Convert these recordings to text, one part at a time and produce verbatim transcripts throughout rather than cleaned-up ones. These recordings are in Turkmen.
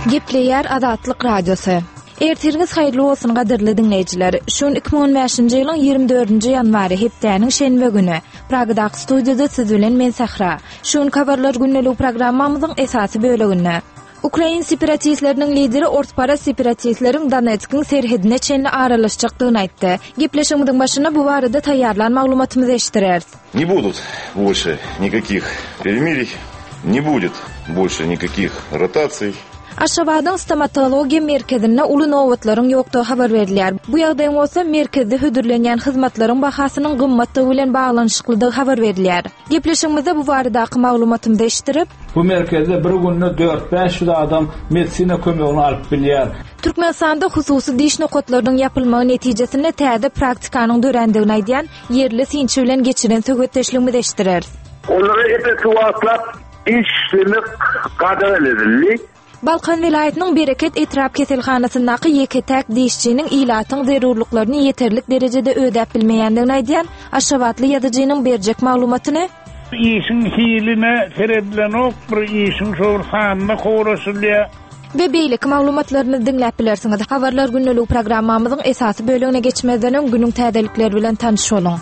Gepleyer Azatlyk Radiosu. Ertiriniz hayırlı olsun gaderli dinleyiciler. Şun iki bin on beşinji ýylyň ýygrimi dördünji ýanwary hepdäniň şenbe güni. Pragda studiýada siz bilen men Sahra. Şun habarlar günnelik programmamyzyň esasy böleginde. Ukrain separatistlerinin lideri ortpara separatistlerin Donetsk'in serhedine çenli aralaşacakdığını aytdı. Gepleşimizin başına bu barada tayyarlan maglumatymyzy eşdireriz. Не будут больше никаких перемирий, не будет больше никаких ротаций. Aşgabat'ın stomatologiya merkezine uly nowatlaryň ýokdugy habar berilýär. Bu ýagdaýyň bolsa merkezde hödürlenýän hyzmatlaryň bahasynyň gymmatlygy bilen baglanyşyklydygy habar berilýär. Gepleşimizde bu barada maglumatymyzy eşdirip, bu merkezde bir günde dört beş yüz adam medisina kömegini alyp bilýär. Türkmenistanda hususy diş nokatlarynyň ýapylmagy netijesinde täze praktikanyň dörendigini aýdýan yerli sinçi bilen geçiren söhbetdeşligimizi eşdireriz. Onlara epetuatlap işlemek kadar edildi. Balkan vilayetinin Bereket Etrap keselhanasyndaky ýeketäk dişçiniň ilatyň zerurlyklaryny ýeterlik derejede ödäp bilmeýändigini aýdýan Aşgabatly ýazyjynyň berjek maglumatyny işin hiline teredilen bir işin şoğurhanına koğraşılıyor. Ve beylik maglumatlaryny dinläp bilersiňiz. Habarlar günnelik programmamyzyň esasy bölegine geçmezden öň günüň täzelikleri bilen tanış bolun.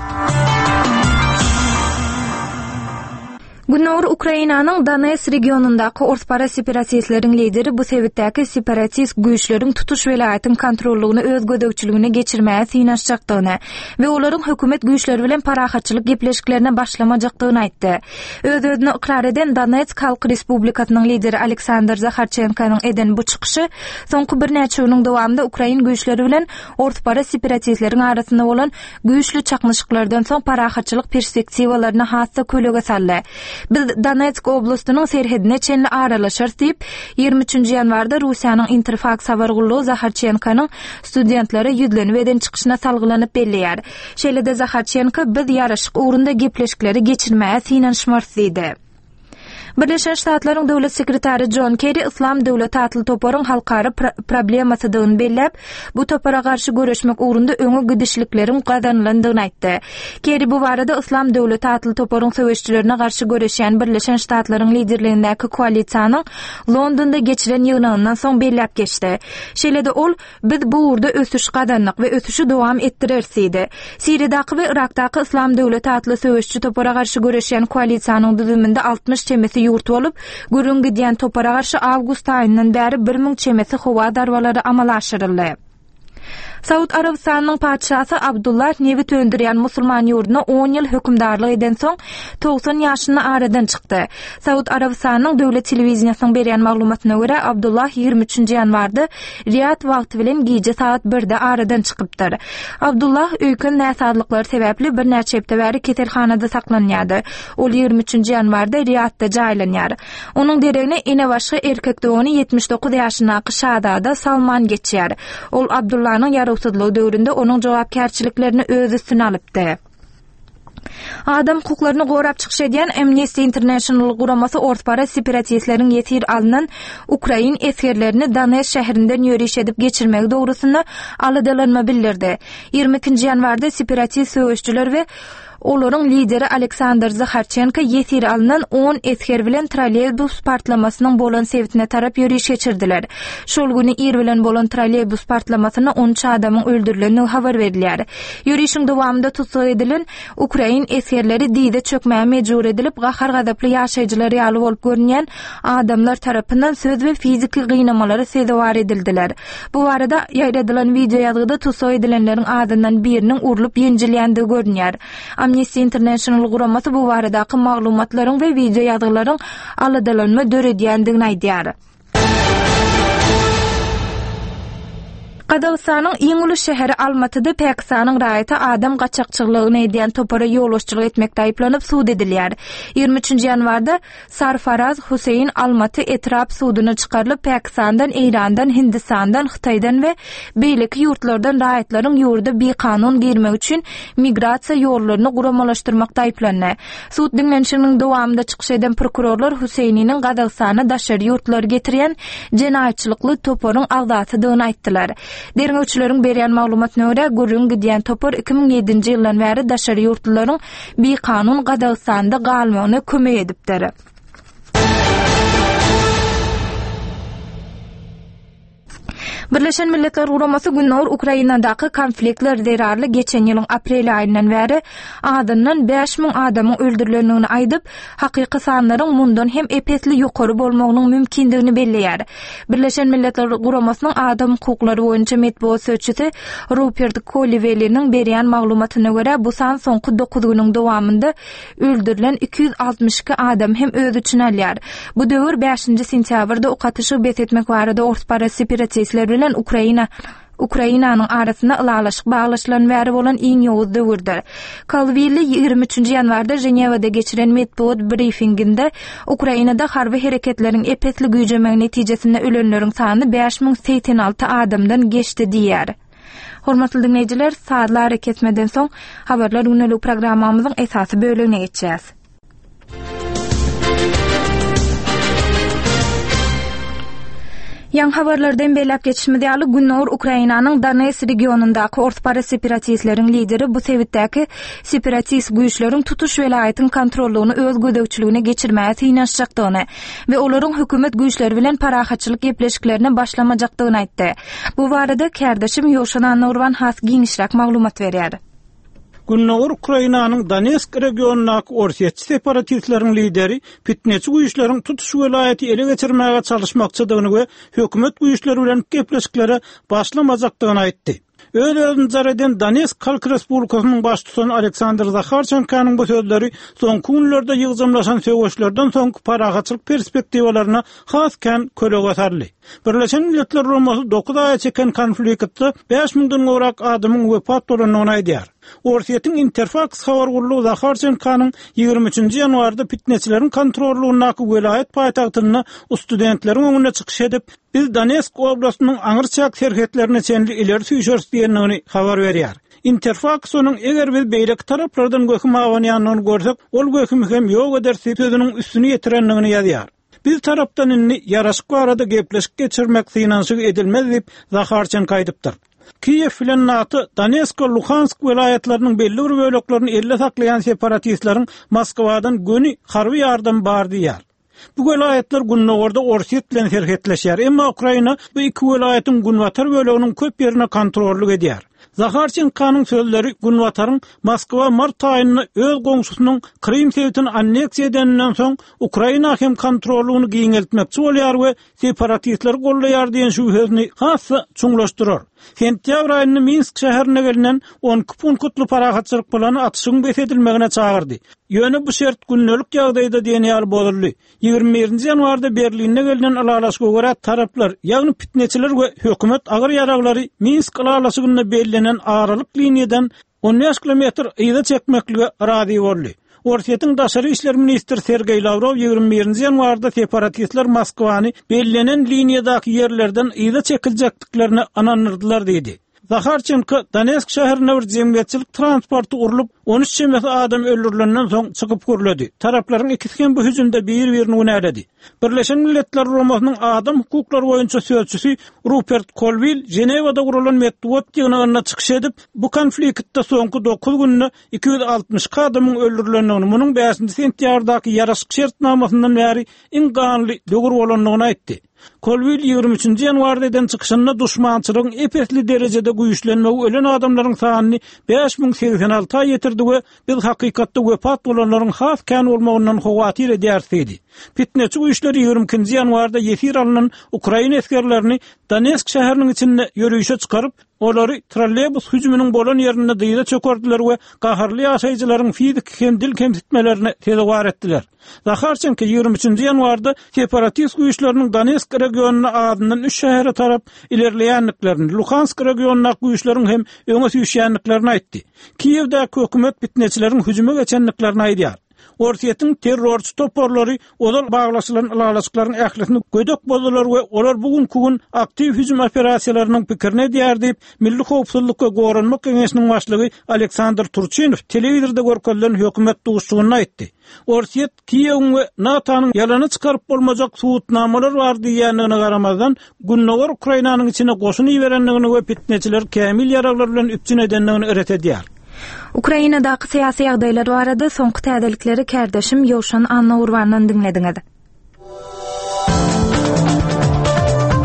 Günür Ukrainanyň Donetsk regionundaky ortpara separatistleriň lideri bu sebäpdäki separatist güýçleriň tutuş welaýatyň kontrollugyny öz gödökçiligine geçirmäge synaşjakdygyny we olaryň hökümet güýçleri bilen parahatçylyk gepleşiklerine başlamajakdygyny aýtdy. Öz-özüne ikrar eden Donetsk Halk Respublikasynyň lideri Aleksandr Zakharchenkanyň eden bu çykyşy soňky bir näçe ýylyň dowamında Ukrain güýçleri bilen ortpara separatistleriň arasynda bolan güýçli çaknyşyklardan soň parahatçylyk perspektiwalaryny hassa kölege saldy. Biz Donetsk oblastynyň serhedine çenli aralaşar diýip ýygrimi üçinji ýanwarda Russiýanyň Interfaks habargullugy Zakharchenkanyň studentlary ýüzlenip eden çykyşyna salgylanyp belleýär. Şeýle-de Zakharchenko biz ýaraşyk ugrunda gepleşikleri geçirmäge synanyşmarys diýdi. Birleşen Ştatlaryň döwlet sekretary John Kerry İslam döwleti atly toparyň halkary problemasydygyny belläp, bu topara garşy görüşmek ugrunda öňe gidişlikleriň gazanlandygyny aýtdy. Kerry bu barada İslam döwleti atly toparyň söwüşçilerine garşy görüşýän Birleşen Ştatlaryň liderligindäki koalisiýanyň Londonda geçiren ýygnagyňdan soň belläp geçdi. Şeýle-de ol, biz bu urda ösüş gazandyk we ösüşi dowam etdireriz diýdi. Siriýadaky we Irakdaky İslam döwleti atly söwüşçi topara garşy görüşýän koalisiýanyň düzüminde altmış çemesi ýurt bolup, gürün gidýän topara garşy awgust aýyndan bäri bir miň çemesi howa darbalary amala aşyryldy. Saud Arabistanyň padşasy Abdullah nevi töndürýän musulman ýurduna on ýyl hökümdarlyk eden soň doksan ýaşyny aradan çykdy. Saud Arabistanyň döwlet telewizionynyň berýän maglumatyna görä Abdullah ýygrimi üçinji ýanwarda Riyad wagty bilen gije saat birde aradan çykypdyr. Abdullah öýkün näsadlyklary sebäpli bir näçe hepde bäri keselhanada saklanýardy. Ol ýygrimi üçinji ýanwarda Riyadda jaýlanýar. Onuň deregine ene başga erkek dowany ýetmiş dokuz ýaşyndaky şahzada Salman geçýär. Ol Abdullah'nyň ýaragsyzlygy döwründe onuň jogapkärçiliklerini öz üstüne alypdy. Adam hukuklaryny gorap çykyş edýän Amnesty International guramasy ortpara separatistleriň ýetir alynan Ukrain eskerlerini Donetsk şäherinden ýöriş edip geçirmek dogrusunda alydalanma bildirdi. ýygrimi ikinji ýanwarda separatist söwüşçüler we olaryň lideri Aleksandr Zakharchenko ýetir alynan on esker bilen trolleybus partlamasynyň bolan sebäpine tarap ýöriş geçirdiler. Şol güni ir bilen bolan trolleybus partlamasyna on üç adamyň öldürilendigini habar berilýär. Ýörişiň dowamında tutsak edilen Ukrain eskerleri diýde çökmäge mejbur edilip gahar gadaply ýaşaýjylary ýaly bolup görünýän adamlar tarapyndan söz we fiziki gynamalara sezewar edildiler. Bu barada ýaýradylan video ýazgyda tutsak edilenleriň adından biriniň urulup ýenjilýändigi görünýär. Amnesty International guramasy bu baradaky maglumatlaryň we video ýazgylaryň alydalanma döredýändigini aýdýar. Qazaqstanyň iň uly şäheri Almatyda Pakistanyň raýaty adam gaçakçylygyny edýän topara ýoluşçylyk etmekde aýplanyp suud edilýär. ýygrimi üçinji ýanwarda Sarfaraz Huseyn Almaty etrap suudyna çykarylyp Pakistandan, Irandan, Hindistandan, Hytaýdan we beýleki ýurtlardan raýatlaryň ýurda bekanun girmek üçin migrasiýa ýollaryny guramalaşdyrmakda aýplandy. Suud dinlenişiniň dowamında çykyş eden prokurorlar Huseynyň Qazaqstana daşary ýurtlara getirýän jenaýatçylykly toparyň agdatydygyny aýtdylar. Derňewçileriň berýän maglumatyna görä, gürün gidýän topar iki bin ýedinji ýyldan bäri daşary ýurtlaryň bir kanun Qazaqstanda galmagyna kömek edipdir. Birleşen Milletler Guramasy Günnäwr Ukrainadaky konfliktler derarly geçen ýylyň aprel aýyndan bäri adından beş min adamyň öldürilendigini aýdyp, hakyky sanlaryň mundan hem epetli ýokary bolmagynyň mümkindigini belleýär. Birleşen Milletler Guramasynyň adam hukuklary boýunça medeniýet söýçüsi Rupert Colville'niň berýän maglumatyna görä, bu san soňky dokuz güniň dowamında öldürilen iki yüz altmış iki adam hem öz üçin alýar. Bu döwür beşinji sentýabrda okatyşy betetmek barada ortpara separatistler bilen Ukraina Ukrainanyň arasyna ılalaşyk baglaşylan bäri bolan iň ýowuz döwürdir. Colville ýygrimi üçinji ýanwarda Jenewada geçiren medeniýet briefinginde Ukrainada harby hereketleriň epetli güýjemek netijesinde ölenleriň sany beş min seksen alty adamdan geçdi diýär. Hormatly dinleýijiler, saatlar kesmeden soň habarlar günlük programmamyzyň esasy bölümine geçýäs. Yan habarlardan belläp geçişmediýäli Günnäwr Ukrainanyň Donetsk regionundaky ortpara separatistleriň lideri bu sebitdäki separatist güýçleriň tutuş welaýatyň kontrollugyny öz gödökçiligine geçirmäge synaşjakdygyny we olaryň hökümet güýçleri bilen parahatçylyk gepleşiklerine başlamajakdygyny aýtdy. Bu barada kärdeşim Ýoşan Nurwan has giňişrak maglumat berýär. Günnäwr Ukrainanyň Donetsk regionundaky orsiýetçi separatistleriň lideri fitneçi güýçleriň tutuş welaýaty ele geçirmäge çalışmakçydygyny we hökümet güýçleri bilen gepleşiklere başlamajakdygyny aýtdy. Öýlerini zareden Donetsk Halk Respublikasynyň başçysy Aleksandr Zakharchenkanyň bu sözleri soňky günlerde ýygyjamlaşan söwgeçlerden soňky parahatçylyk perspektiwalaryna has kän köle göterli. Birleşen Milletler Guramasy dokuz aýa çeken konfliktde beş miňden gowrak adamyň wepat bolanyny aýdýar. Orsiýetiň Interfax habar gurulugy Zakharchenkanyň ýygrimi üçinji ýanwarda fitneçileriň kontrollugynaky welaýat paýtagtyna studentleriň öňüne çykyş edip, biz Donetsk oblastynyň aňyrçak serhetlerine çenli ileri süýşürs diýendigini habar berýär. Interfax onuň eger biz beýlek taraplardan göküm awanýanyny görsek, ol göküm hem ýok edersi sözüniň üstüni ýetirendigini ýazýar. Biz tarapdan inni ýaraşyk barada gepleşik geçirmek synaşyk edilmez diýip Zakharchenko aýdypdyr. Kiyev bilen NATO Donetsk we Luhansk welaýatlarynyň belli bir böleklerini elle saklayan separatistleriň Moskwadan göni harby ýardam bar diýär. Bu welaýatlar Günnäwrde Orsiýet bilen serhetleşýär, emma Ukraina bu iki welaýatyň Günwatar böleginiň köp ýerini kontrollyk edýär. Zakharchenkanyň sözleri Günwataryň Moskwa mart aýyny öz goňşusynyň Krim sewtini anneksiýa edenden soň Ukraina hem kontrollugyny giňeltmekçi bolýar we separatistler gollaýar diýen şübhesini hassa çuňlaşdyrar. Sentyabr aýyny Minsk şäherine gelinen on iki punktly parahatçylyk plany atyşyň besedilmegine çağırdy. Ýöne bu şert günnelik ýagdaýda diýenýär bolurly. ýygrimi birinji ýanwarda Berline gelinen alalaşyga görä taraplar, ýagny fitneçiler we hökümet agyr ýaraglary Minsk alalaşygyna belgilenen aralyk liniýadan on beş kilometr ýyda çekmeklige razy boldy. Orsiýetiň daşary işler ministri Sergey Lavrov ýygrimi birinji ýanwarda separatistler Moskwany belgilenen liniýadaky ýerlerden ýyda çekiljakdyklaryny anandyrdylar diýdi. Zakharchenko Donetsk şäherine bir jemgyýetçilik transporty urulyp on üç çemet adam öldürilenden soň çykyp görledi. Taraplaryň ikisi bu hüjümde bir-birini günädi. Birleşen Milletler Guramasynyň adam hukuklary boýunça söýçüsi Rupert Colville Jenewada gurulan medeniýet ýygynyna çykyş edip, bu konfliktde soňky dokuz günde iki yüz altmış iki adamyň öldürilendigini, munyň beşinji sentýabrdaky ýaraşyk şertnamasyndan bäri iň ganly döwür bolanlygyny aýtdy. Colville ýygrimi üçinji ýanwarda eden çykyşynda duşmançylygyň epetli derejede güýçlenmegi ölen adamlaryň sanyny beş min seksen alty ýetirdi we biz hakykatda wepat bolanlaryň has kän bolmagyndan howatyr edýärdi. Fitneçi güýçleri ýygrimi ikinji ýanwarda ýesir alynan Ukraina eskerlerini Donetsk şäheriniň içinde ýörüýüşe çykaryp, olary trolleybus hüjüminiň bolan ýerine dyýda çökerdiler we gaharly ýaşaýjylaryň fizik hem dil kemsitmelerini tezwar etdiler. Zakharchenko ýygrimi üçinji ýanwarda separatist güýçleriniň Donetsk regionuny adından üç şähere tarap ilerleýänliklerini, Luhansk regionuny güýçleriň hem öňe süýşýänliklerini aýtdy. Kiýewde hökümet fitneçileriň hüjüme geçenliklerini aýdýar. Orsiýetiň terrorçy toporlary olal baglaşylan alalaşyklaryň ählisini gödök boldylar we olar bugünkü gün aktiw hüjüm operasiýalarynyň pikirini diýär diýip Milli Howpsuzlyk we Goranmak Keňeşiniň başlygy Aleksandr Turchynov telewizorda görkezlen hökümet duguşçugyna aýtdy. Orsiýet Kiýew we NATO'nyň ýalany çykaryp bolmajak suwutnamalar bar diýendigine garamazdan Günnäwr Ukrainanyň içine goşun ýeberendigini we fitneçiler kämil ýaraglar bilen üpçün edendigini öğretedýär. Ukrainadaky syýasy ýagdaýlar barada soňky täzelikleri kärdeşim Ýoşan Nurwandan dinlediňiz. Hormatly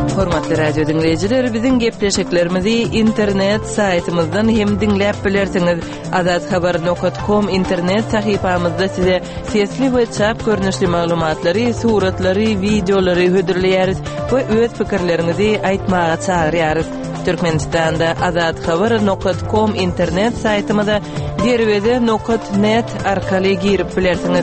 Hormatly radio dinleyijiler, biziň gepleşiklerimizi internet saytymyzdan hem dinläp bilersiňiz. azat habar nokta com internet sahypamyzda size sesli we çap görnüşli maglumatlary, suratlary, videolary hödürleýäris we öz pikirlerinizi aýtmaga çagyrýarys. Türkmenistanda azat habar nokta com internet saytymyza derwede nokta net arkaly girip bilersiňiz.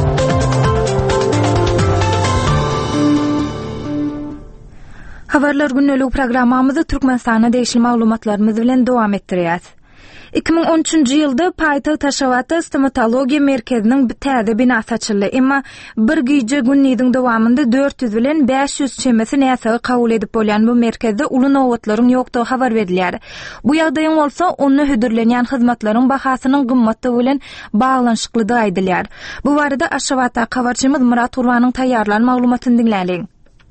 Habarlar günlük programmamyzy Türkmenistana değişli maglumatlarymyz bilen dowam etdirýäs. iki ming on üçünji ýylda paýtagy Taşawaty stomatologiýa merkeziniň bir täze binasy açyldy. Emma bir güýje günniň dowamında dört yüz bilen beş yüz çemesi näsagy kabul edip bolýan bu merkezde uly nowatlaryň ýokdugy habar berilýär. Bu ýagdaýyň bolsa ony hödürlenýän hyzmatlaryň bahasynyň gymmaty bilen baglanşyklydygy aýdylýar. Bu barada Aşgabatda habarçymyz Murat Urwanyň taýýarlan maglumatyny dinläýin.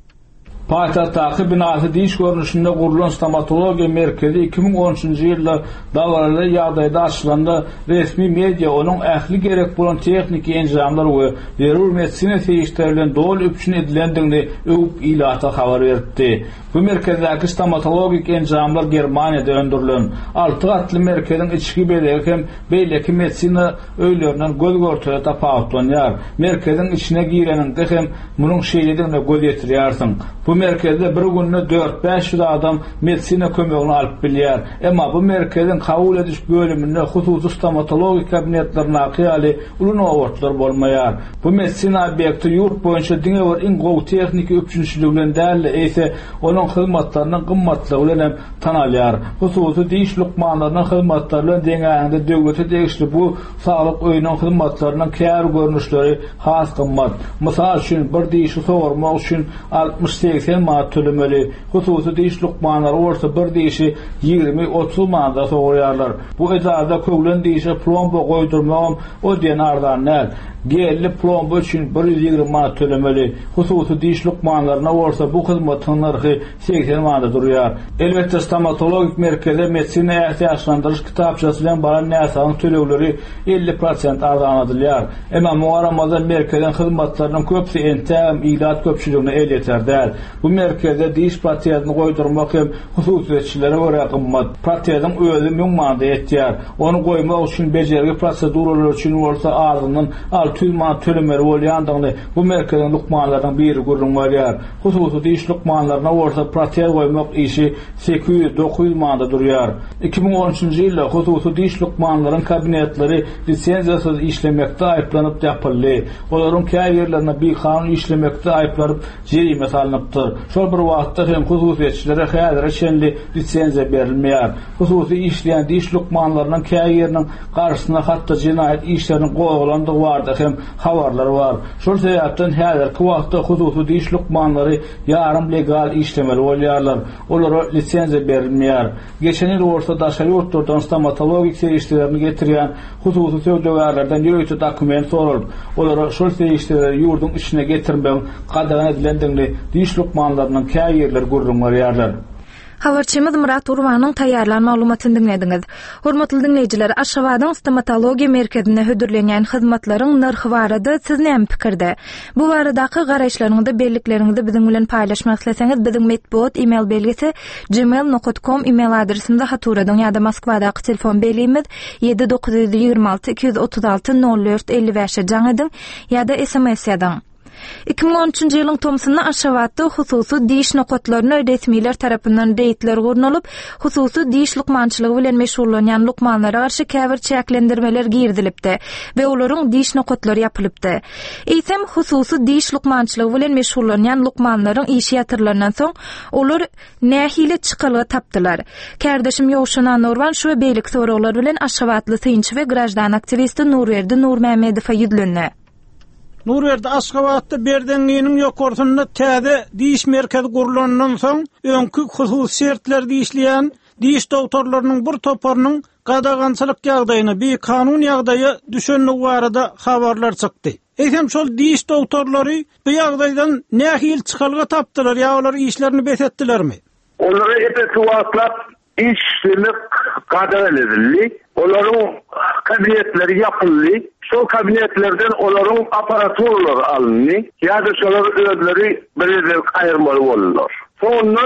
Paýtagtdaky binasy diş görnüşinde gurulan stomatologiya merkezi iki ming on üçünji ýylda dawaly ýagdaýda açylanda resmi media onuň ähli gerek bolan texniki enjamlar we zerur medisina teýişleri bilen dol üpçün edilendigini öwüp ilata habar berdi. Bu merkezdäki stomatologik enjamlar Germaniýada öndürilen alty gatly merkeziň içki belegi hem beýleki medisina öýlerinden göz görtüle tapawutlanýar. Merkeziň içine girenin hem munyň şeýledigine göz ýetirýärsiň. Bu merkezde bir günde dört beş yüz adam medisina kömegini alıp bilýär. Emma bu merkezin kabul ediş bölümünde hususy stomatologik kabinetlerine akyali uly nowatlar bolmaýar. Bu medisina obyekti ýurt boýunça diňe bir iň gowy texniki üçünçiligi bilen däl ise onuň hyzmatlarynyň gymmatlygy bilen tanalýar. Hususy diş lukmanlarynyň hyzmatlary bilen deňäňde döwlete degişli bu saglyk öýüniň hyzmatlarynyň kär görnüşleri has gymmat. Mysal üçin bir dişi sogurmak üçin altmış seksen manat tölemeli. Hususy diş lukmanlary bolsa bir dişi ýigirmi otuz manata sogurýarlar. Bu edada köglen dişe plomba goýdurmagam o diýen ardan näl. Gelli plomba üçin bir yüz ýigirmi manat tölemeli. Hususy diş lukmanlaryna bolsa bu hyzmatyň narhy seksen manata durýar. Elbetde stomatologik merkezde medisina ýaşlandyryş kitapçasy bilen baran näsagyň tölegleri elli prosent ardan edilýär. Emma muaramazda merkezden hyzmatlarynyň köpsi entäm ilat köpçüligine el ýeter. Bu merkezde diş protezini goýdurmak hem hususiýetlere görä gymmat. Proteziň özü müň manada etýär. Onu goýmak üçin bejergi proseduralar üçin bolsa ardından altı yüz manat tölemeli bolýandygyny bu merkezden lukmanlaryň biri görünýär. Hususy diş lukmanlaryna bolsa protez goýmak işi sekiz yüz dokuz yüz manada durýar. iki ming on üçünji ýylda hususy diş lukmanlaryň kabinetleri lisenziýasyz işlemekde aýplanyp ýapyldy. Olaryň käýe ýerlerine bir kanun işlemekde aýplanyp jerime salynıpdyr. Şol bir wagtda hem hususiýetçilere häzir şenli lisenziýa berilmeýär. Hususy işleýän diş lukmanlarynyň käýe ýeriniň garşysyna hatda jinaýat işleriniň goýulandygy bardy hem habarlar bar. Şol sebäpden häzirki wagtda hususy diş lukmanlary ýarym legal işlemeli bolýarlar. Olara lisenziýa berilmeýär. Geçen ýyl bolsa daşary ýurtlardan stomatologik seýişlerini getirýän hususy söwdegärlerden ýöýte dokument soralyp, olara şol seýişleri ýurdun içine getirmek gadagan edilendigini diş lukmanlarynyň käýe ýerleri görünýärler. Habarçymyz Murat Urwanyň taýýarlan maglumatyny dinlediniz. Hormatly dinleýijiler, Aşgabatyň stomatologiýa merkezine hödürlenýän hyzmatlaryň narhy barada siz näme pikirde? Bu baradaky garaşlaryňyzdy, bellikleriňizdi biziň bilen paýlaşmak isleseňiz, biziň metbuat email belgisi gmail nokta com email adresimizde haturadan ýa-da Moskwadaky telefon belimiz yedi dokuz yüz ýigirmi alty iki yüz otuz alty nol dört elli beş jaň edin ýa-da S M S ýadan. iki ming on üçünji ýylyň tomsyna Aşgabatda hususy diş nokatlaryna resmiler tarapyndan reýtler gurnulyp, hususy diş lukmançylygy bilen meşgullanýan lukmanlara garşy käbir çäklendirmeler girdilipdi we olaryň diş nokatlary ýapylypdy. Eýsem hususy diş lukmançylygy bilen meşgullanýan lukmanlaryň işi ýatyrlanan soň olar nähili çykalygy tapdylar. Kärdeşim Ýowşan Nurwan şu beýlik soralar bilen Aşgabatly synçy we grajdan aktivisti Nurwerdi Nurmämedowa ýüzlendi. Nurwerdi Aşgabatda berden ýenim ýokurtunda täze diş merkezi gurulandan soň öňkü hususy şertlerdi işleýän diş doktorlarynyň bir toparynyň gadagançylyk ýagdaýyna bir kanun ýagdaýy düşenligi barada habarlar çykdy. Eýsem şol diş doktorlary bu ýagdaýdan nähil çykalyga tapdylar ýa olar işlerini besetdilermi? Onlara epey suwatlap işlerini gadagan edildi. Olaryň kabinetleri ýapyldy. Şol kabinetlerden olaryň aparaturlary alındy. Ýa-da şolar özleri bir ýerde aýyrmaly boldylar. Sondan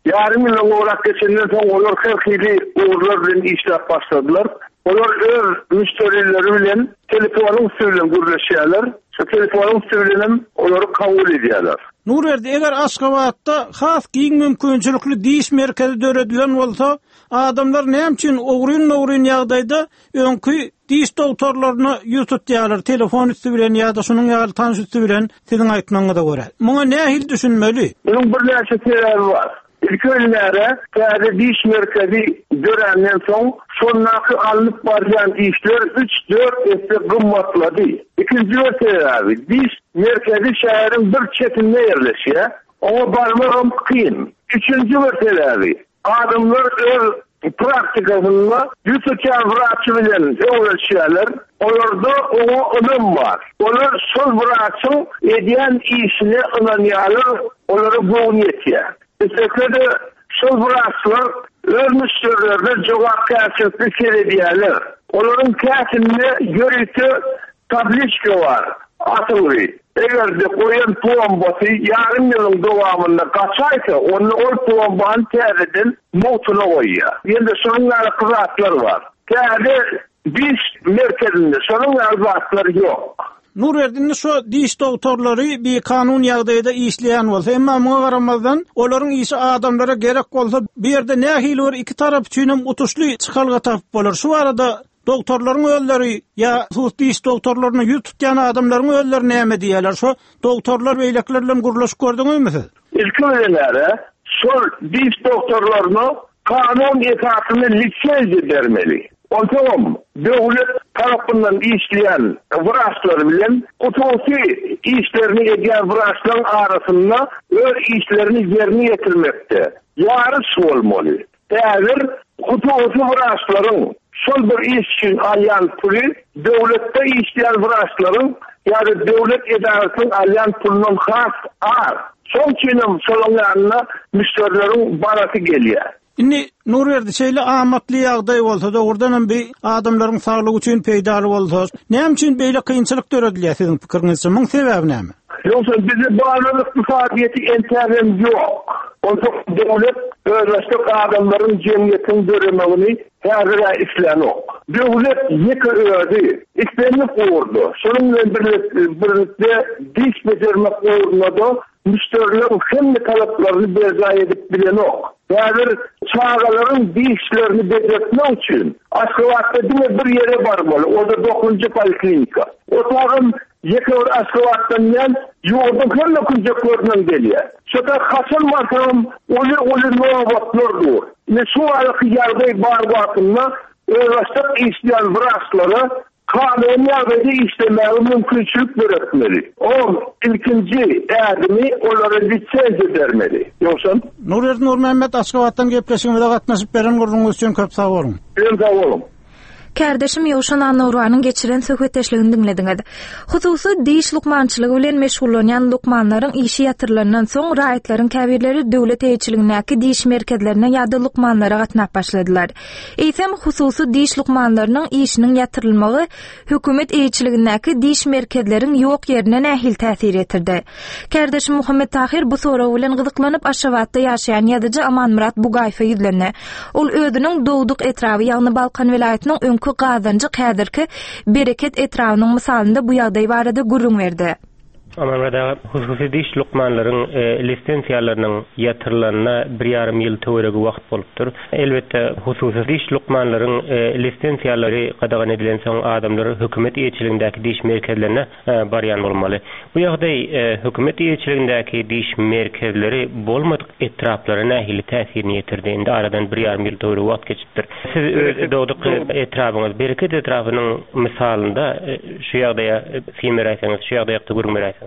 Yarım yılın olarak geçenden sonra onlar herkili uğurlar bilen işler başladılar. Onlar öz müşterileri bilen telefonun sürülen gürleşiyorlar. Şu telefonun sürülenim onları kabul ediyorlar. Nurerdi, eger Aşgabatda has giyin mümkünçülükli diş merkezi döredilen bolsa, adamlar näçin ogryn ogryn ýagdaýda öňkü diş doktorlaryny ýututýarlar telefon üstü bilen ýa-da şunuň ýaly tanış üstü bilen siziň aýtmaňyza görä. Muňa nähil düşünmeli? Bunun bir näçe sebebi var. İlk önlere täze diş merkezi görenden soň şonnaky alınıp barýan işler üç dört esle gymmatlady. İkinji sebebi diş merkezi şäherin bir çetinde ýerleşýär. O barmagam kyn. Üçüncü sebebi adamlar öz praktikasyny ýututýan wraçy bilen öwreşýärler. Olarda oňa önüm var. Olar şol wraçyň edýän işini ynanýarlar, olary boğun ýetýär. Teşekkürde şol wraçlar öz müşterilerine jogap käsipli keredýärler. Olaryň käsinde görüntü tabliçka var. Atılır. Eger de koyan tombası yarım yılın dowamında kaçaysa onu o tombanın tereden motuna koyuyor. Yine şunun kızatları var. Yani diş merkezinde şunun kızatları yok. Nurerdin'in şu diş doktorları bir kanun ýagdaýda işleyen bolsa, emma muňa garamazdan olaryň işi adamlara gerek bolsa, bir ýerde nähili bir iki tarap üçin utuşly çykalga tap bolar. Şu arada doktorlaryň ölleri ya sus diş doktorlaryny ýututýan adamlaryň ölleri näme diýerler? Şu doktorlar beýlekler bilen gurulaşyp gördüňizmi siz? İlk öýlere şol diş doktorlaryny kanun esasyny lisensiýa bermeli. Otom döwlet tarapyndan işleyen wraçlar bilen otosi işlerini edýän wraçlaryň arasynda öz işlerini ýerine ýetirmekde. Ýarys bolmaly. Täzir otosi wraçlaryň şol bir iş için alýan puly döwletde işleyen wraçlaryň ýa-da döwlet edarasynyň alýan pulundan has ar. Şol üçin şolaň ýanyna müşterileriň barasy gelýär. Inni Nurerdi şeýle amatly ýagdaý bolsa da ordan bir adamlaryň saglygy üçin peýdaly bolsa, näme üçin beýle kynçylyk döredilýär siziň pikiриňizçe? Muň sebebi näme? Yoksa bizi bağlılık iqtisadiyeti enterem yok. Ondan devlet özleştik adamların cemiyetin dönemini hazıra işlen yok. Devlet yıkı ödü, işlerini kurdu. Şununla birlikte diş becermek uğruna da müşterilerin kendi taleplerini berza edip bilen yok. Yani çağaların dişlerini becertmek için Aşgabat'ta bir yere varmalı. Orada dokuzuncu poliklinika. O tağın yekor Aşgabat'tan yan yordun her dokunca köründen geliyor. Şurada kaçın markanım olur olur novatlardır. Ne şu alıkı yargıyı bar vakımla öğreştik işleyen wraçlara kanun yardımcı işlemeyi mümkünçülük öğretmeli. O ilkinci erdimi onlara lisensiýa vermeli. Yoksa? Nurerdi Nur Mehmet Aşgabat'tan gepleşigime gatnaşyp beren gurduğuňyz üçin köp sag bolun. Ben sag bolum. Kardeşim Ýowşan Anawranyň geçiren söhbetdeşligini dinlediňiz. Hususy diş lukmançylygy bilen meşgullanýan lukmanlaryň işi ýatyrylanyň soň raýatlaryň käbirleri döwlet eýçiligindäki diş merkezlerine ýa-da lukmanlara gatnap başladylar. Eýsem hususy diş lukmanlarynyň işiniň ýatyrylmagy hökümet eýçiligindäki diş merkezleriň ýok ýerine nähil täsir etirdi. Kardeşim Muhammed Tahir bu soraw bilen gyzyklanyp Aşgabatda ýaşaýan ýazyjy Amanmurat Bugaýfa ýüzlenne. Ol ödüniň dowduk etrawy ýagny Balkan welaýatynyň öňkü gazancı häzirki bereket etrawynyň misalynda bu ýagdaý barada gurrun berdi. Amanmada hususy diş lukmanlaryň e, lisensiýalarynyň ýatyrylanyna bir ýarym ýyl töweregi wagt bolupdyr. Elbetde hususy diş lukmanlaryň e, lisensiýalary gadagan edilen soň adamlar hökümet eýçiligindäki diş merkezlerine e, barýan bolmaly. Bu ýagdaý e, hökümet eýçiligindäki diş merkezleri bolmadyk etraplara nähili täsirini ýetirdi. Indi aradan bir ýarym ýyl töweregi wagt geçipdir. Siz dowduk etrabyňyz bereket etrabynyň misalynda e, şu ýagdaýa fimeräýsäňiz, şu ýagdaýda gurmaýsaňyz.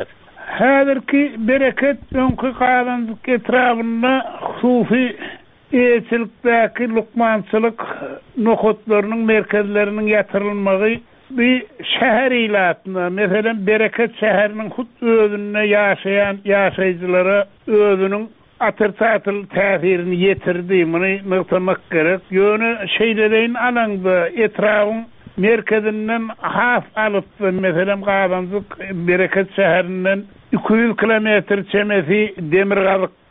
Häzirki bereket öňkü galandyk etrafynda hususy eýçilikdäki lukmançylyk nokotlarynyň merkezleriniň ýatyrylmagy bir şäher ilatyna, meselem bereket şäheriniň hut özüne ýaşaýan ýaşaýjylara özüniň atyrsatyl täsirini ýetirdi. Muny nyktamak gerek. Ýöne şeýlereň alaňda etrawyň merkezinden haf alıp meselem galandyk bereket şäherinden iki yüz kilometr çemesi Demirgazypda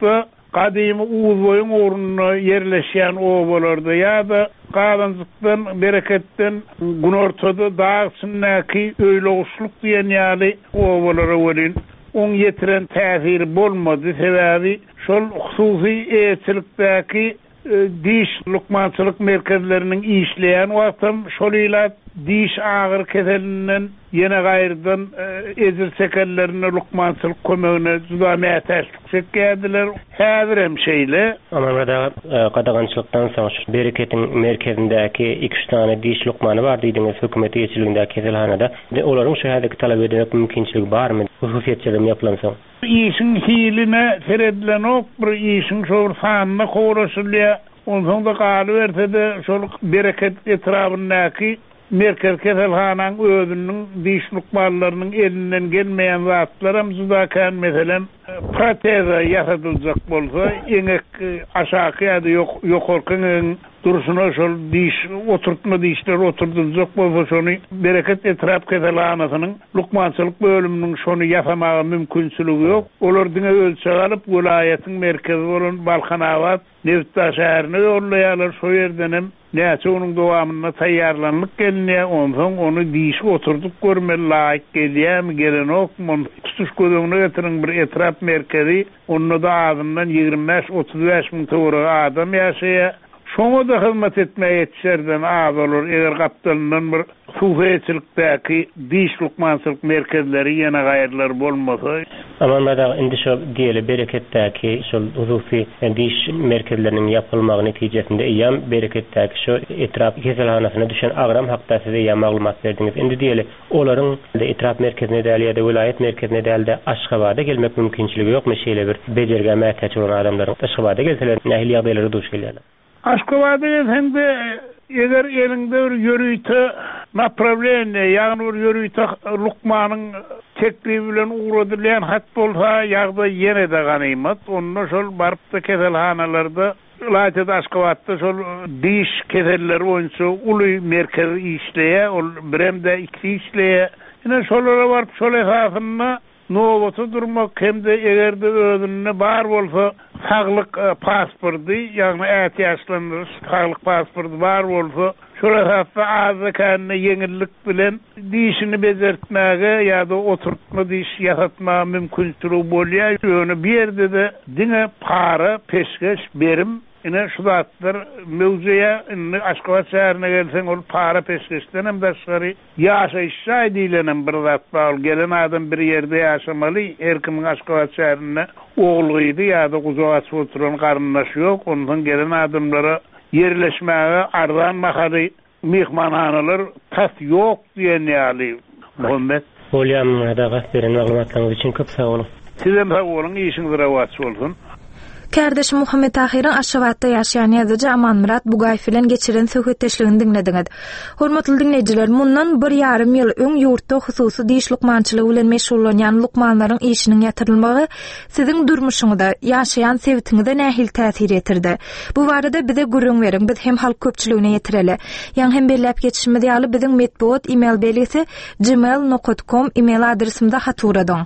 Qadymy Uwuzboyun uğruna yerleşýän owalarda ýa-da galanjykdan, bereketden günortada dağsyndaky öýleguşluk diýen ýaly owalara welin on yetiren täsiri bolmady. Sebäbi şol hususy eýetçilikdäki diş lukmançylyk merkezlerinin işleyen wagtym şol ýyla diş ağır keselinden yine gaýrdan ezil sekellerine lukmançylyk kömegine juda mätäçlik çekýärdiler. Häzir hem şeýle. Amanada gadagançylykdan soň şu bereketin merkezindäki iki üç tane diş lukmany bar diýdiňiz hökümet ýetirligindäki keselhanada. Olaryň şu häzirki talap edilmek mümkinçiligi barmy? Hususiyetçilim ýapylansam. İşin hiline seredilen ok bir işin şol sanyna gowraşylýar. Ondan da galy berse şol bereket etrafyndaky merkez keselhanaň özünün diş lukmanlarynyň elinden gelmeýän zatlarym juda kan meselem proteza ýasadyljak bolsa eňek aşaky ýa-da ýok ýokarkyň duruşuna şol diş oturtma dişler oturdurjak bolsa şonu bereket etraf keselhanasynyň lukmançylyk bölüminiň şonu ýasamagy mümkinçiligi ýok. Olar diňe ölçek alyp welaýatyň merkezi bolan Balkanawat Nevtda şäherine ýollaýarlar. Şo ýerden hem näçe onuň dowamyna taýýarlanlyk gelýär. Ondan onu diş oturdup görmeli laýyk gelýärmi gelenokmy tutuş gözüňe getirin bir etraf merkezi. Onda da adamdan ýygrimi beş otuz beş miň töwre adam ýaşaýar. Şoňa da hyzmat etmäge ýetişerden az bolar. Eger gapdalynan bir suwetçilikdäki diş lukmançylyk merkezleri ýene gaýrlar bolmasa. Amanada indi şu diýeli bereketdäki şol hususy diş merkezleriniň ýapylmagy netijesinde ýam bereketdäki şu etraf keselhanasyna düşen agram hakda size ýa maglumat berdiňiz. Indi diýeli olaryň etraf merkezine däl ýa-da vilayet merkezine däl-de Aşgabatda gelmek mümkinçiligi ýokmy şeýle bir bejerge mätäç bolan adamlaryň Aşgabatda gelseler nähili ýagdaýlara duş gelýärler. Aşgabatda hem-de eger elinde bir ýörüýte направление, ýagny bir ýörüýte lukmanyň teklibi bilen uğradylýan hat bolsa ýagda ýene de ganymat. Onda şol baryp keselhanalarda Laýta Aşgabatda şol diş keselleri boýunça uly merkez işleýär, ol biremde iki işleýär. Ýene şolara baryp şol esasyna nowaty durmak hem-de egerde özüne bar bolsa saglyk pasporty, ýagny ätiýaçlandyrys saglyk pasporty bar bolsa şol esasda azykany ýeňillik bilen dişini bezertmäge ýa-da oturtma diş ýasatma mümkinçiligi bolýar. Ýöne bir ýerde de diňe para peşkeş berim. Ine şu zatlar mevzuya Aşgabat şäherine gelseň ol para peşkeşden hem daşgary ýaşaýşa diýlenen bir zat bar. Gelen adam bir ýerde ýaşamaly, her kimiň Aşgabat şäherine oglugydy ýa-da guzagat oturan garyndaş ýok. Ondan gelen adamlara yerleşmäge ardan mahary mehmanhanalar tas ýok diýen ýaly. Muhammed Bolýan da gasperen maglumatlaryňyz üçin köp sag bolun. Sizem sag bolun, işiňiz rawat bolsun. Kardeş Muhammed Tahirin Aşgabatda ýaşaýan ýazgyjy Aman Murat Bugaýew bilen geçiren söhbetdeşligini dinlediňiz. Hormatly dinleýijiler, mundan bir ýarym ýyl öň ýurtda hususy diş lukmançylygy bilen meşgullanýan lukmanlaryň işiniň ýatyrylmagy siziň durmuşyňyzda, ýaşaýan sebitiňizde nähil täsir etirdi? Bu barada bize gurrun beriň, biz hem halk köpçüligine ýetireli. Ýa hem belläp geçişimiz ýaly biziň medpuat email belgisi gmail nokta com email adresimizde hat uradyň.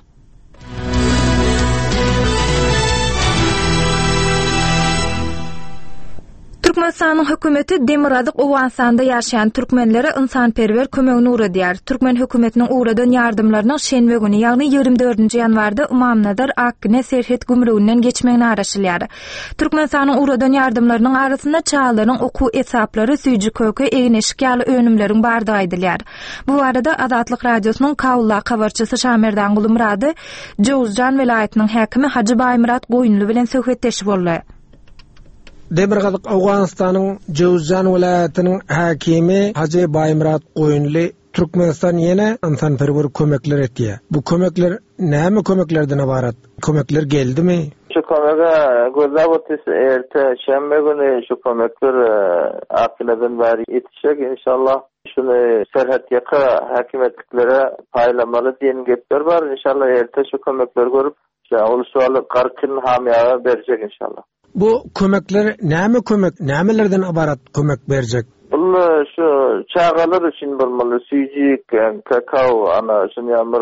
Türkmenistanyň hökümeti Demiradyk Owansanda ýaşaýan türkmenlere ynsanperwer kömegini uradýar. Türkmen hökümetiniň uradan ýardymlarynyň şenbe güni, ýagny ýygrimi dördünji ýanwarda Umamnazar Akne Serhet gümrüginden geçmegini araşylýar. Türkmenistanyň uradan ýardymlarynyň arasynda çağlaryň okuw esaplary, süýji köke, egneşik ýaly önümleriň bardygy aýdylýar. Bu arada Azatlyk radiosynyň Kawulla habarçysy Şamerdan Gulumrady Jowzjan welaýatynyň häkimi Hacı Baýmurat Goýunly bilen söhbetdeşip boldy. Demirgazyk Awganistanyň Jowzjan welaýatynyň häkimi Hacı Baýmurat Goýunly Türkmenistan ýene ynsanperwer kömekler etýär. Bu kömekler näme kömeklerden ibarat? Kömekler geldimi? Şu kömege gözläp otys erte şembe güni şu kömekler akyladan bäri ýetişek inşallah. Şunu serhat ýaka häkimetliklere paýlamaly diýen gepler bar. İnşallah erte şu kömekler görüp ulusal garkyn hamýaga berjek inşallah. Bu kömekler näme kömek, nämelerden ibarat kömek berjek? Bu şu çağalar üçin bolmaly, süýjik, kakao, ana şunu ýamyr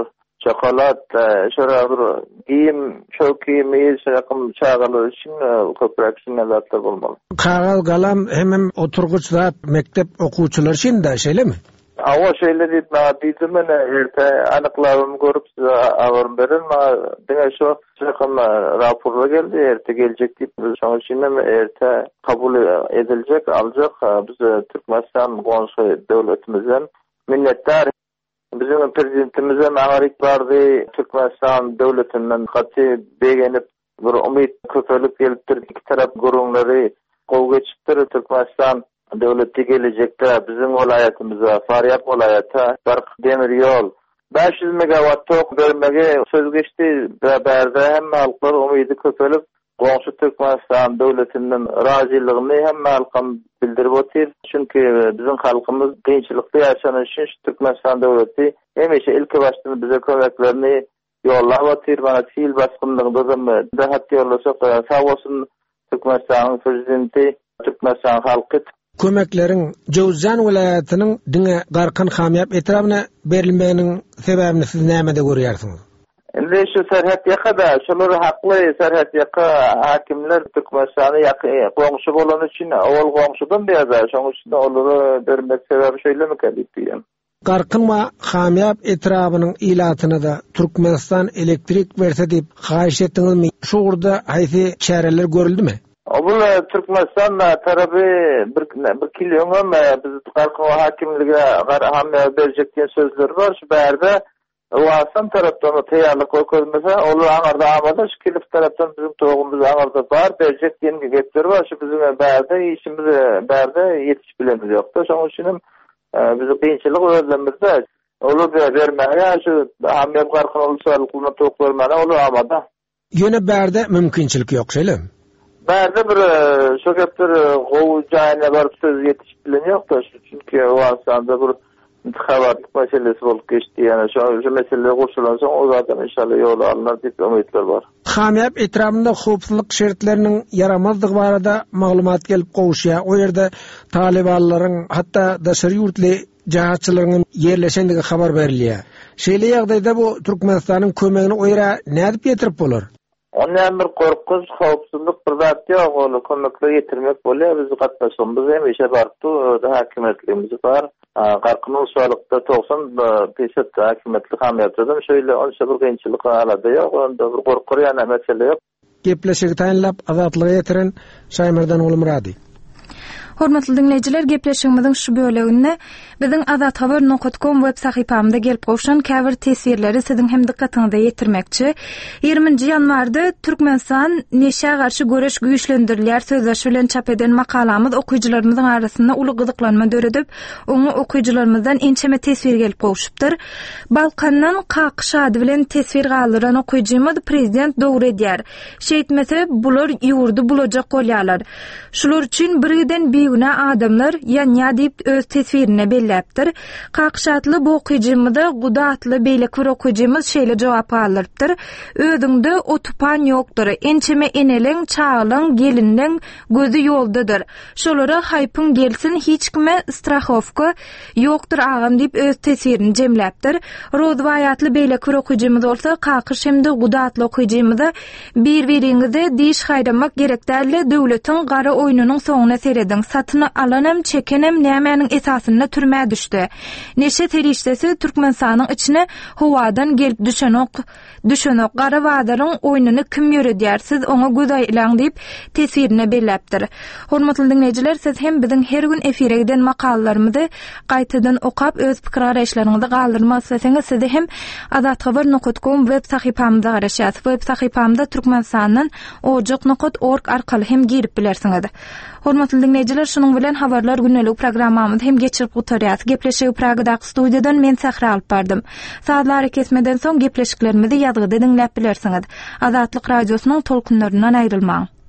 çokolat, şöyle bir giyim, çok giyimi, şakım çağalar için köprek sinirlatlar bolmalı. Kağıt galam hemem oturguç zat mektep okuwçylar için de şeýle mi? Awa şeýle diýip diýdim men erte anyklarymy görüp size awarym berin, ma diňe şo şakym raporlar geldi, erte geljek diýip şoň üçin hem erte kabul ediljek, aljak. Biz Türkmenistan gonsy döwletimizden minnetdar. Bizim prezidentimiz hem agaryk bardy, Türkmenistan döwletinden gaty begenip bir umyt köpelip gelipdir. İki tarap gurulary gow geçipdir. Türkmenistan döwleti gelecekde bizim vilayetimize, Faryap vilayeti bark demir yol beş yüz megawatt tok vermege söz geçti. Berde hem halklar umydy köpelip goňşy Türkmenistan döwletinden razylygyny hem halkam bildirip otyr. Çünki bizim halkymız kynçylykda ýaşan üçin Türkmenistan döwleti hemişe ilki başdan bize kömeklerini yollap otyr. Bana sil baskınlygynda da hatda yollasak sağ bolsun Türkmenistan prezidenti, Türkmenistan halky. Kömeklerin Jowzjan welaýatynyň diňe garkyn hamýap etrabyna berilmeginiň sebäbini siz näme de görýärsiňiz? Indi şu serhat ýakada, şolar hakly serhat ýaka hakimler Türkmenistany ýaky goňşy bolan üçin awal goňşydan beýär. Şoň üçin olary bermek sebebi şeýlemi diýen. Garkyn we hamýap etrabynyň ilatyna da Türkmenistan elektrik berse diýip haýyş etdiňizmi? Şu urda haýsy çäreler görüldümi? Obul Türkmenistan tarafı bir bir kilyoňam biz garkyn hakimlige hamýap berjek diýen sözler bar. Şu berde Owasan tarapdan taýýarlyk görmese, olar aňarda amada şu kilif tarapdan bizim togumuz aňarda bar, berjek diýen gepler bar. Şu bizim berde işimiz berde ýetişip bilemiz ýokda. Şoň üçin biz kynçylyk özlemizde olar bermäge şu hamýap garkyn ulsalyklykna tok bermäne olar amada. Ýöne berde mümkinçilik ýok şeýle. Berde bir şu gepler gow jaýyna barıp söz ýetişip bilen ýokda. Çünki Owasanda bir intihabatlyk meselesi bolup geçdi. Yani şu mesele goşulansa o zaten inşallah ýola alınır diýip umytlar bar. Hamýap etrapynda howpsuzlyk şertleriniň yaramazlygy barada maglumat gelip gowuşýar. O ýerde talibanlaryň hatda daşary ýurtly jahatçylaryň ýerleşendigi habar berilýär. Şeýle ýagdaýda bu Türkmenistanyň kömegini o ýere nädip ýetirip bolar? Ondan bir korkunç, howpsuzlyk bir zat ýok, ony kömekle ýetirmek bolýar. Biz gatnaşmamyz hem işe bardy, da hakimiýetligimiz bar. Garkyn ulsalykda toksan peşet hakimiýetlik hamýatdan şeýle onça bir kynçylyk alada ýok, onda bir gorkur ýa-da mesele ýok. Gepleşigi taýinlap azatlygy ýetiren Şaýmerdan oly Murady. Hormatly dinleyijiler, gepleşigimiziň şu böleginde biziň azat habar nokta com web sahypamyzda gelip gowşan käbir tesirleri siziň hem dikkatiňizde ýetirmekçi. ýygrüminji ýanwarda Türkmenistan neşe garşy göreş güýçlendirilýär sözleşi bilen çap eden makalamyz okuyjylarymyzyň arasynda uly gyzyklanma döredip, oňa okuyjylarymyzdan ençeme tesir gelip gowşupdyr. Balkandan Kakış ady bilen tesir galdyran okuyjymyz prezident dogry edýär. Şeýtmese bular ýurdu bulajak bolýarlar. Şular üçin birden Güne adamlar ýanýa diýip öz tesvirini belläpdir. Kakşatly bu okuyjymyda gudatly beýlek bir okuyjymyz şeýle jogap alypdyr. Özüňde o tupan ýokdur. Ençeme eneliň, çağlyň, geliniň gözü ýoldadyr. Şolara haýpyň gelsin, hiç kime strahowka ýokdur agam diýip öz tesvirini jemläpdir. Rozwaýatly beýlek bir okuyjymyz bolsa, Kakış hemde gudatly okuyjymyda bir-biriňizde diş haýdamak gerekdärli döwletiň gara oýnunyň soňuna seredin. Satyny alanem, çekenem nämenin esasyna türmä düşdi. Neşe terişdesi Türkmenistanyň içine howadan gelip düşenok, düşenok gara wadaryň oýnuny kim ýöredýär? Siz oňa gözaýlaň diýip tesirini belläpdir. Hormatly dinleyijiler, siz hem biziň her gün efire giden makallalarymyzy gaýtadan okap öz pikir garaşlaryňyzy galdyrmak isteseňiz, sizi hem azat habar nokta com web sahypamyzda garaşýas. Web sahypamda Türkmenistanyň ojak nokta org arkaly hem girip bilersiňiz. Hormatly dinleyijiler, şunun bilen habarlar günnelik programmamyz hem geçirip gutarýas. Gepleşigi Pragadaky studiýadan men Sahra alyp bardym. Saatlar kesmeden soň gepleşiklerimizi ýazgyda dinläp bilersiňiz. Azatlyk radiosynyň tolkunlaryndan aýrylmaň.